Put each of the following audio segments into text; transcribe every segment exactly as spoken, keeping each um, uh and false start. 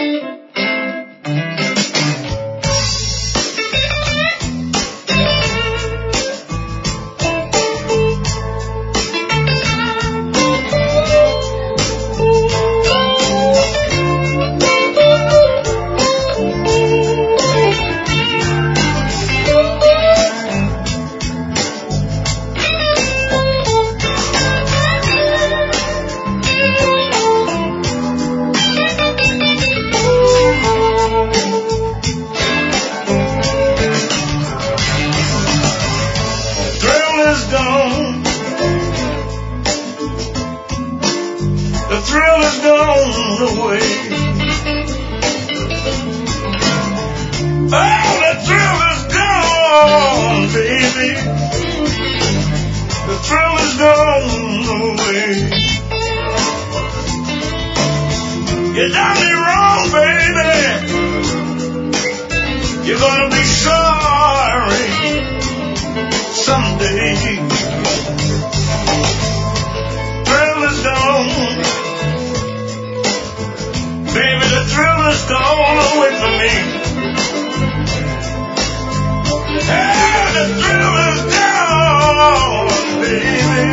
The thrill is gone away. Oh, the thrill is gone, baby. The thrill is gone away. You done me wrong, baby. You're gonna be sorry someday. Thrill is gone. Baby, the thrill is gone away from me. Yeah, the thrill is gone, baby.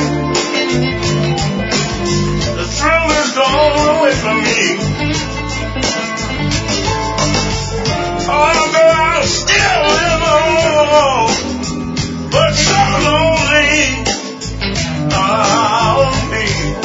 The thrill is gone away from me. Oh, girl, I still live on, but so lonely I'll be.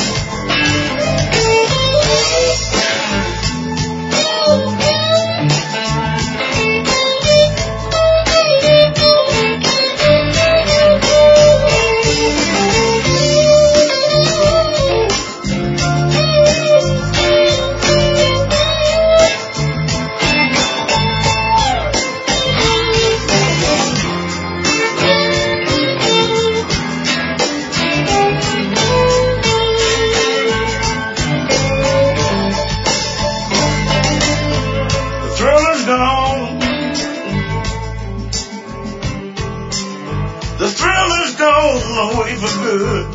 The thrill is gone away for good.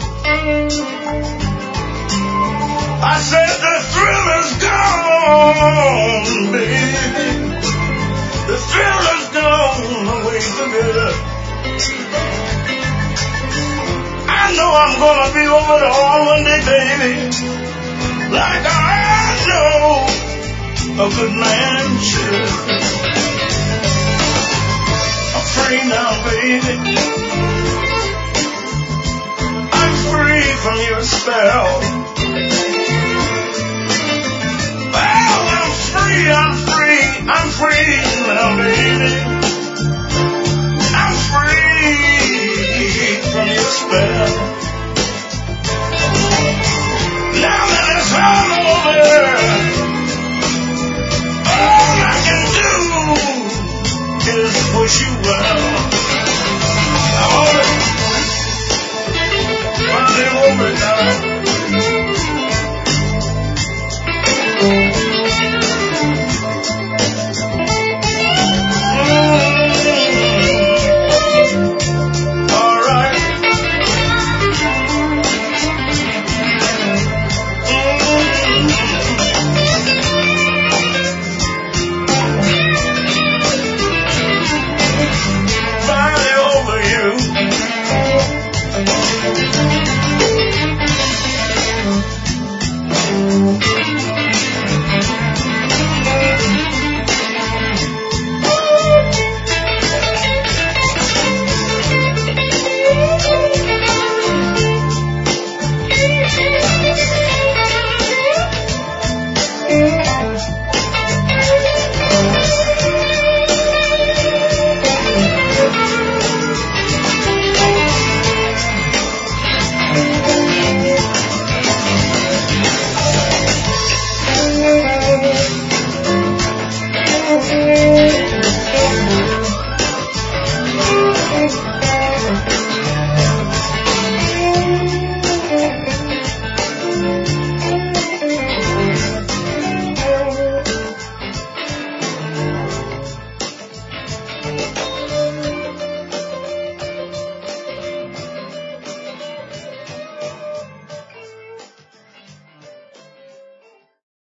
I said the thrill is gone, baby. The thrill is gone away for good. I know I'm gonna be over it all one day, baby. Like I know a good man should. I'm free now, baby. Free from your spell. Well, I'm free, I'm free, I'm free now, baby. I'm free from your spell. Now that it's all over,